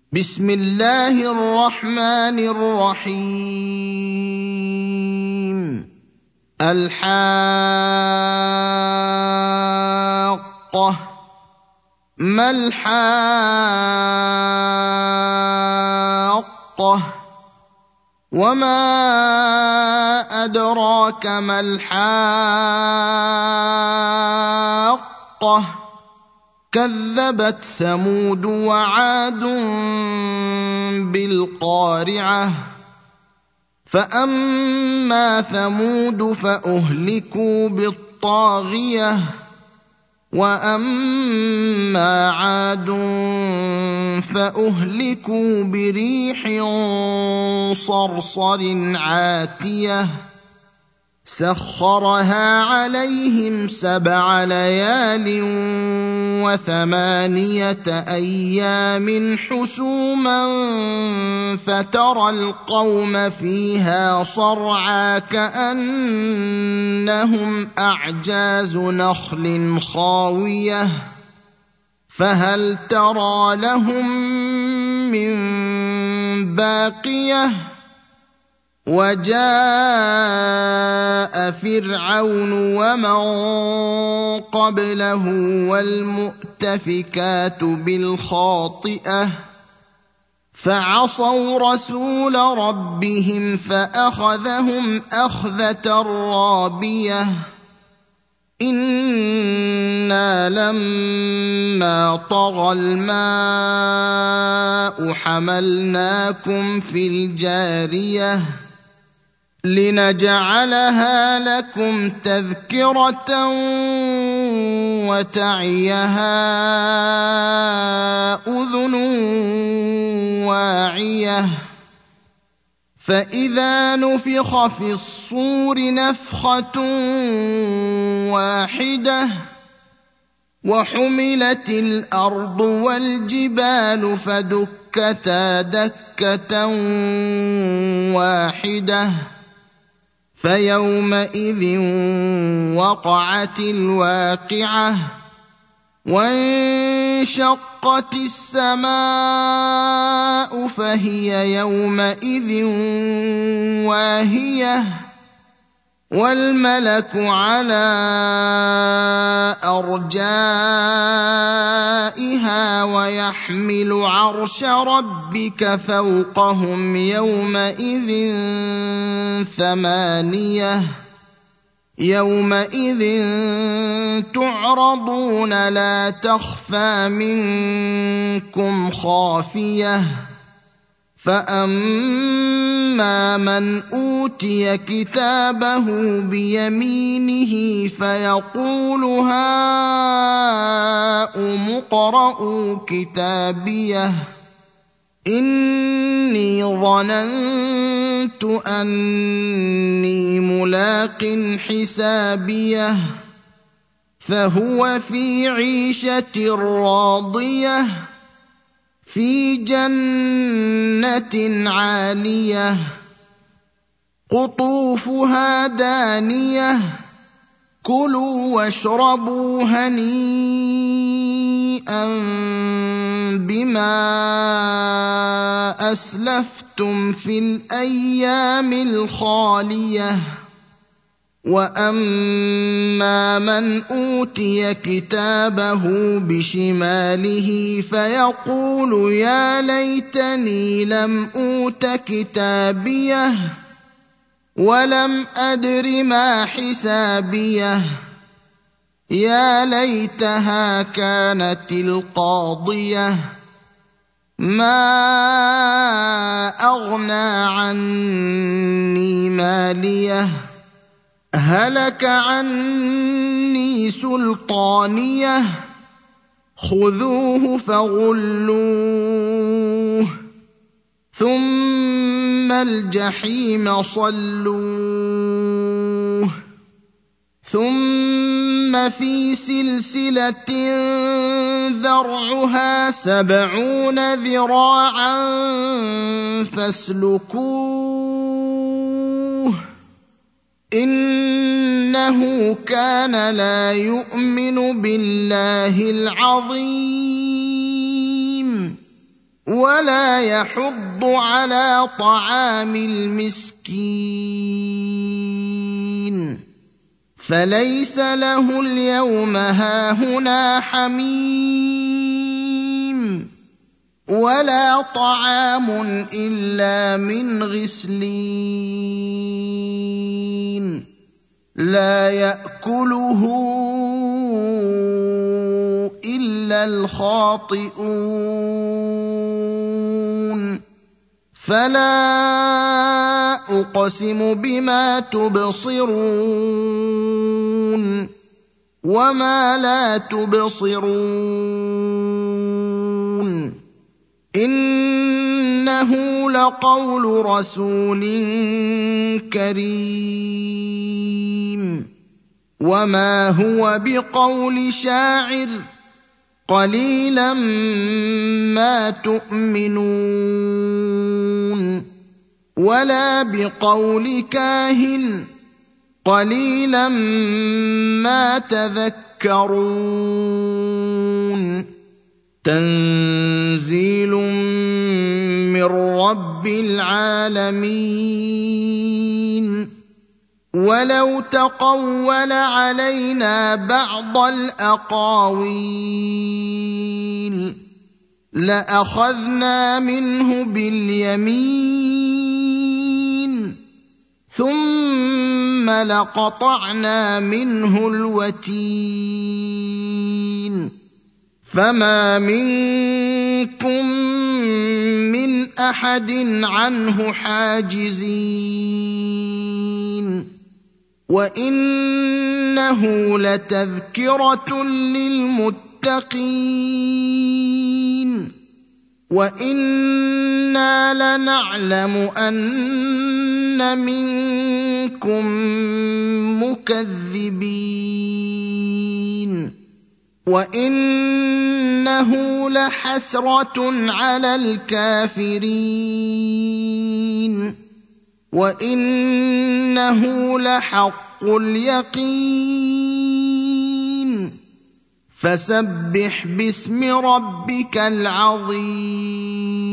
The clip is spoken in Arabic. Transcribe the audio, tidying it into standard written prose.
بسم الله الرحمن الرحيم. الحاقة. ما الحاقة؟ وما أدراك ما الحاقة؟ كذبت ثمود وعاد بالقارعة. فأما ثمود فأهلكوا بالطاغية، وأما عاد فأهلكوا بريح صرصر عاتية سخرها عليهم 7 ليال و8 أيام حسوما فترى القوم فيها صرعى كأنهم أعجاز نخل خاوية فهل ترى لهم من باقية. وجاء فرعون ومن قبله والمؤتفكات بالخاطئة فعصوا رسول ربهم فأخذهم أخذة رابية. إنا لما طغى الماء حملناكم في الجارية لنجعلها لكم تذكرة وتعيها أذن واعية. فإذا نفخ في الصور نفخة واحدة وحملت الأرض والجبال فدكتا دكة واحدة فيومئذ وقعت الواقعة وانشقت السماء فهي يومئذ واهية والملك على أرجائها ويحمل عرش ربك فوقهم يومئذ 8. يومئذ تعرضون لا تخفى منكم خافية. فأما من أوتي كتابه بيمينه فيقول هاؤم اقرءوا كتابيه إني ظننت أني ملاق حسابيه فهو في عيشة راضية في جنة عالية قطوفها دانية كلوا واشربوا هنيئا بما أسلفتم في الأيام الخالية. وأما من أوتي كتابه بشماله فيقول يا ليتني لم أوت كتابيه ولم أدر ما حسابيه يا ليتها كانت القاضية ما أغنى عني ماليه هلك عني سلطانيه خذوه فغلوه ثم الجحيم صلوه ثم في سلسلة ذرعها 70 ذراعا فاسلكوه إنه كان لا يؤمن بالله العظيم ولا يحض على طعام المسكين فليس له اليوم هاهنا حميم ولا طعام إلا من غسلين لا يأكله إلا الخاطئون فلا أقسم بما تبصرون وما لا تبصرون إنه لقول رسول كريم وما هو بقول شاعر قليلا ما تؤمنون ولا بقول كاهن قليلا ما تذكرون تنزيل من رب العالمين ولو تقول علينا بعض الأقاويل لأخذنا منه باليمين ثم لقطعنا منه الوتين فما منكم من أحد عنه حاجزين وإنه لتذكرة للمتقين وإنا لنعلم أن منكم مكذبين وإنه لحسرة على الكافرين وإنه لحق اليقين فسبح باسم ربك العظيم